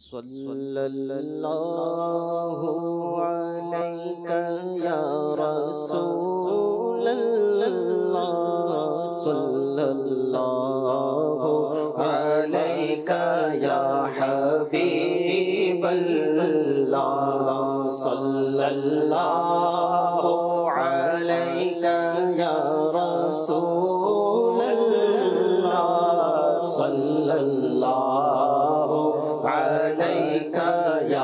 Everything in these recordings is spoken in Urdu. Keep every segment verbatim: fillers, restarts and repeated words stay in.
صلی اللہ علیہ یا رسول اللہ، صلی اللہ علیہ یا حبیب اللہ، صلی اللہ علیہ یا رسول اللہ، صلی اللہ علیہ یا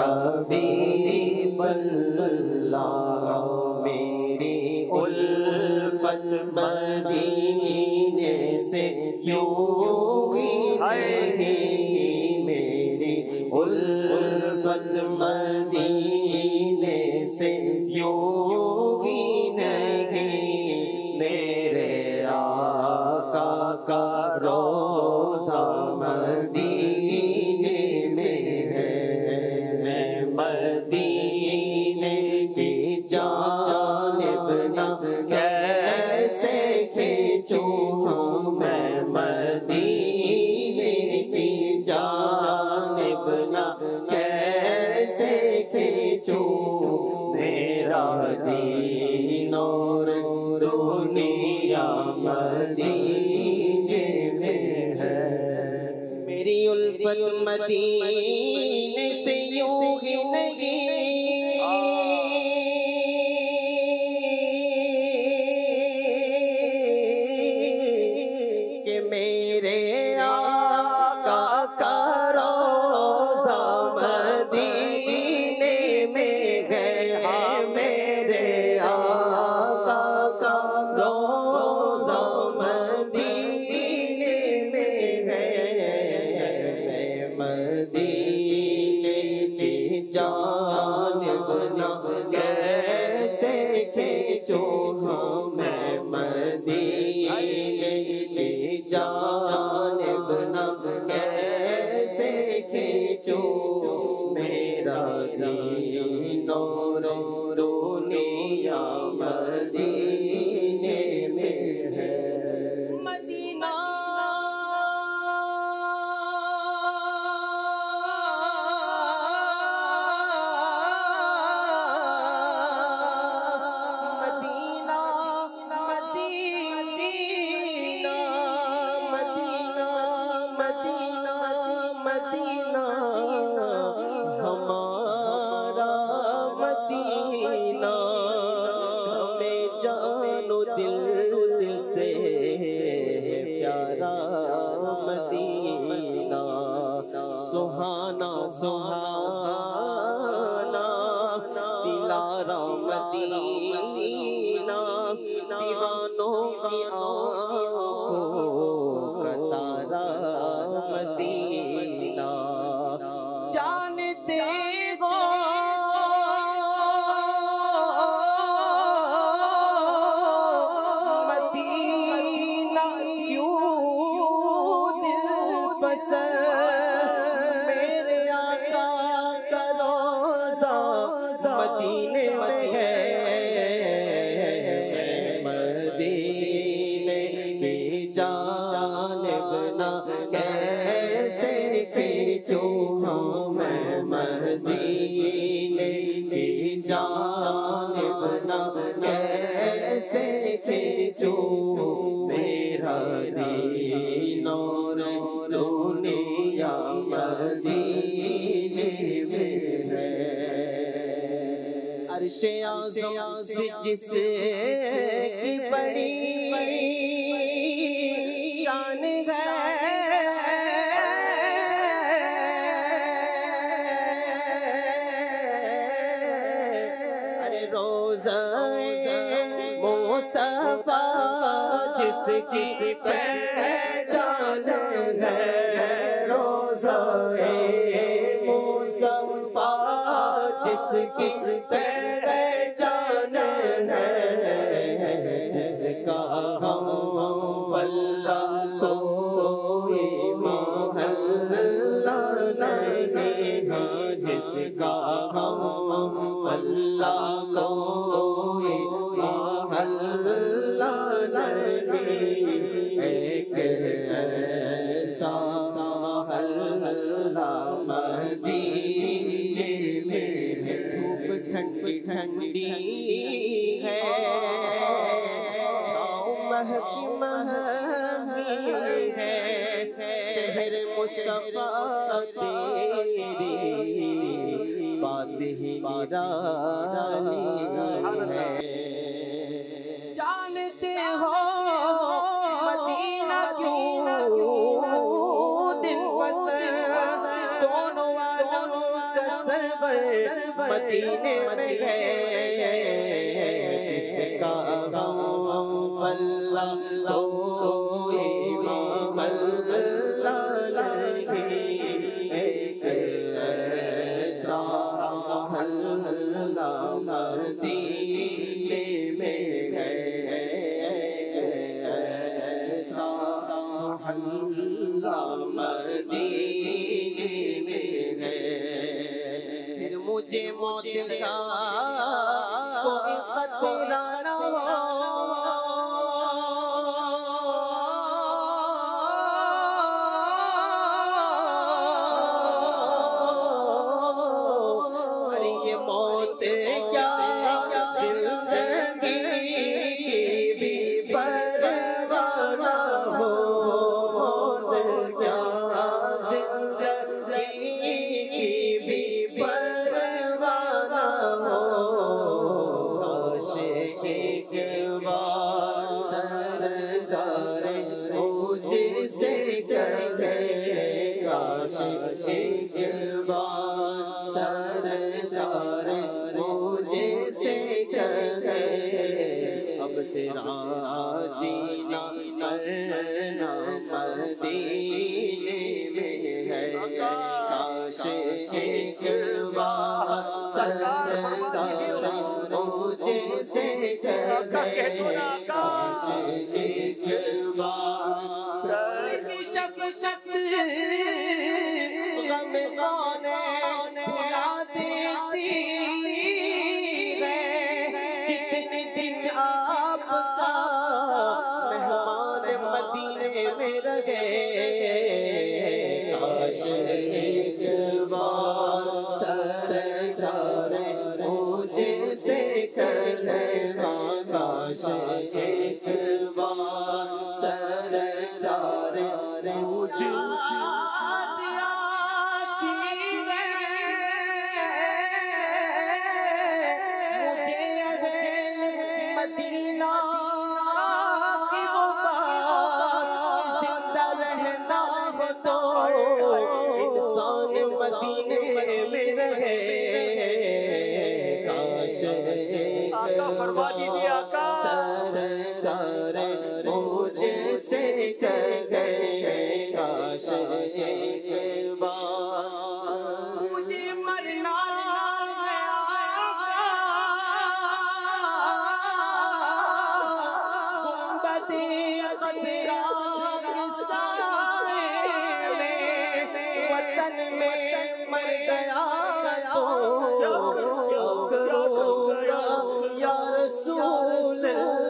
حبیب اللہ۔ میری الفت مدینے سے یوں ہی نہیں، میری الفت مدینے سے یوں ہی نہیں، میرے آقا کا روضہ مدینے میں ہے، میں مدینے کی جانب نہ کیسے کھینچوں، میں مدینے کی جانب نہ کیسے کھینچوں، میرا دین اور دنیا مدینے میں ہے۔ میری الفت مدینے سے یوں ہی نہیں کہ میرے آقا کا روضہ مدینے میں ہے، میرے آقا کا روضہ مدینے میں ہے، مدینے کی جانب نہ کیسے کھینچوں، میں مدینے کی جانب نہ کیسے کھینچوں، میرا دین اور دنیا مدینے میں ہے۔ مدینہ ہمارا مدینہ، ہمیں جان و دل سے پیارا مدینہ، سہانا سہانا دلارا مدینہ، دیوانوں کی آنکھوں کا تارا مدینہ، جانتے ہو مدینہ کیوں دل پسند، میرے آقا کا روضہ مدینے میں ہے، مدینے کی جانب نہ کیسے کھینچوں، میں مدینے کی جانب نہ کیسے کھینچوں، میرا دین اور دنیا مدینے میں ہے۔ عرش اعظم سے جس کی بڑی شان ہے، روضہ مصطفیٰ جس کی پہچان ہے، روضہ مصطفیٰ جس کی پہچان ہے، جس کا ہم واللہ کوئی محلہ نہیں، جس کا ہم واللہ کوئی محلہ نہیں، ایک ایسا محلہ مدینے میں ہے دھوپ ٹھنڈی ٹھنڈی ہے چھاؤں مہکی مہنگی ہے شہر مصطفیٰ تیری بات ہی نرالی ہے جانتے ہو مدینہ کیوں دل پسند دونوں عالم کا سرور مدینے میں ہے جس کا غم اللہ تو امام اللہ ایک ایسا اللہ مدینے میں ہے ایسا اللہ مدینے میں ہے پھر مجھے موت کا کوئی خطرہ نہ ہو اب تیرا جینا مرنا مدینے میں ہے کاش ایک بار سرکار مجھے سے کہے کاش ایک بار شک شک غم کونے بھلا دیتی ہے جتنے دن آپ کا مہمان مدینے میں رہے کاش ایک بار سرکار مجھے سے کہے کاش ایک بار سرکار مجھے مدینہ کی غبار زندہ رہنا ہو تو انسان مدینے میں رہے کاش ایک بار سرکار مجھے سے کہے کاش ایک بار مجھے مرنا وطن میں مر گیا تو یا رسول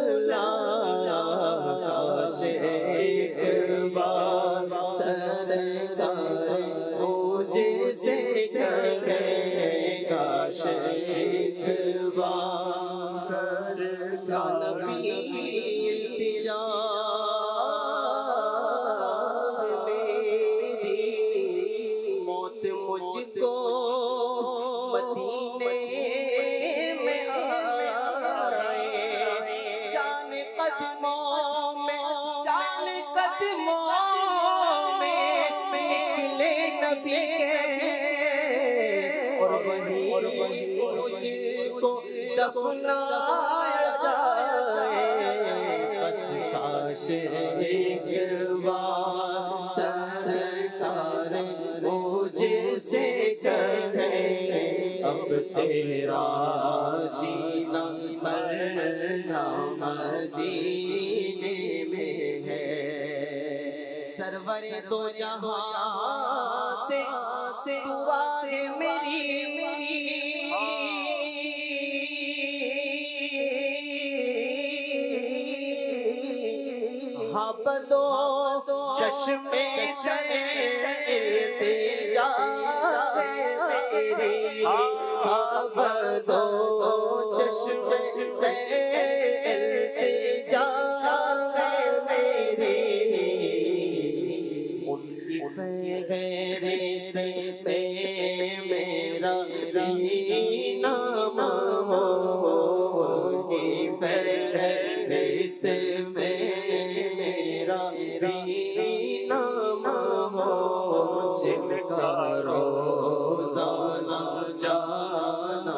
اللہ کاش ایک بار سرکار مجھے سے کہے کاش ایک بار سرکار نبی التجا مجھ کو مدینے میں آئے جان قدموں میں جان قدموں میں نکلے نبی کے اور وہیں مجھ کو دفنایا جائے بس کاش ایک بار سرکار مجھے سے کہے اب تیرا جینا مرنا مدینے میں ہے سرور دو جہاں سے دعا ہے میری ہاں بدو چشمے التجا میری عبدو چشمے التجا میری ان کی فہرست میں میرا نام ہو ان کی فہرست میں میرا نام ہو جن کا روزانہ جانا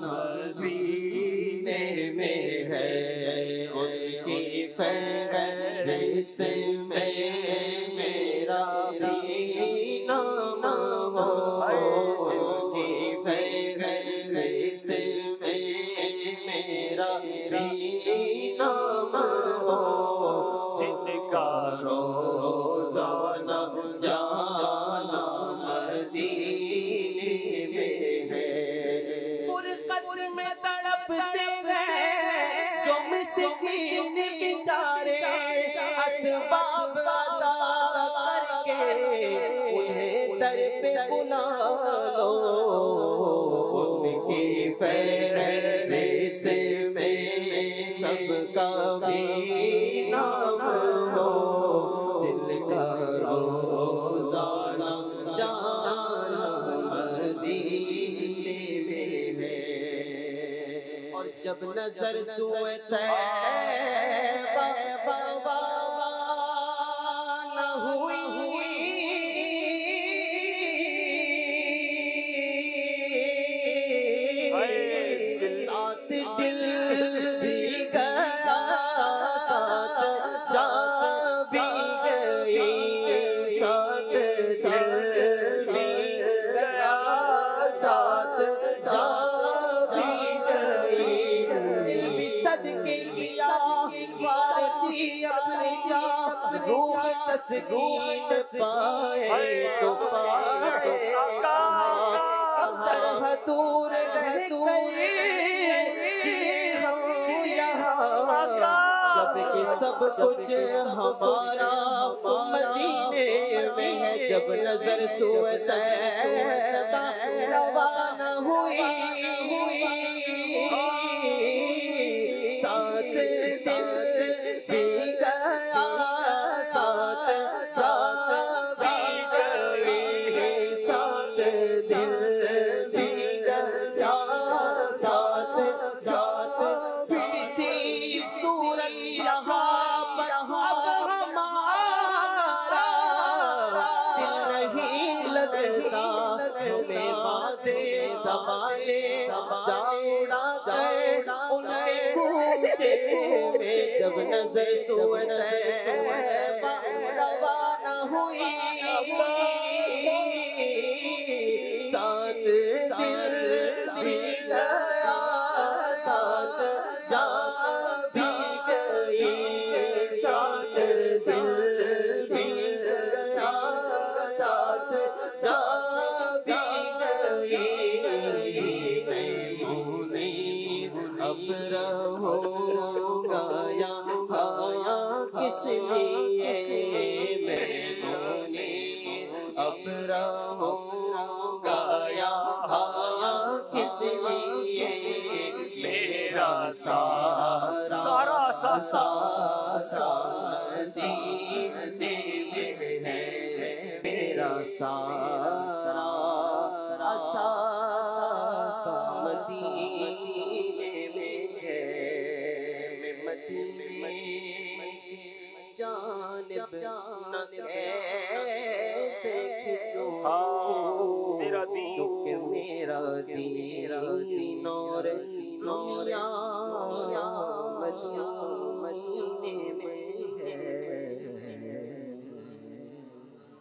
مدینے میں ہے ان کی فہرست میں میرا نام ہو ان کی فہرست میں میرا نام ہو جن کا روزانہ جانا مدینے میں ہے فرقت میں تڑپتے ہیں جو مسکین بیچارے اسباب عطا کر کے انہیں در پہ بلا لو ان کی فہرست میں سب کا بھی نام ہو جن کا روزانہ جانا مدینے میں ہے اور جب نظر سوئے طیبہ نہ ہوئی ساتھ دل بھی گیا ساتھ جا بھی گئی ساتھ دل بھی گیا ساتھ جا بھی گئی بھی صدقے کیا وارتی اپنی جا روح تسکین پائے تو پائے اس طرح دور رہ دور جی ہم یہاں جب کہ سب کچھ ہمارا مدینے میں ہے جب نظر سوئے طیبہ روانہ ہوئی ساتھ دل بھی گیا ساتھ ساتھ بھی گئی ساتھ دل بھی گیا ساتھ ساتھ کسی صورت یہاں پر اب ہمارا دل نہیں لگتا ہمیں مادے سنبھالے جاؤڑا جاؤڑا ان کے کوچے میں جب نظر سوئے طیبہ روانہ ہوئی ساتھ دل بھی گیا ساتھ جا بھی گئی ساتھ دل بھی گیا ساتھ جا بھی گئی اب رہوں گا یہاں کس لیے میں اب رہوں گا یہاں کس لیے میرا سارا سارا سینے میں ہے میرا سارا سارا مدینے میں ہے میں مدینے جانب نہ کیسے کھچوں کیونکہ میرا دین اور دنیا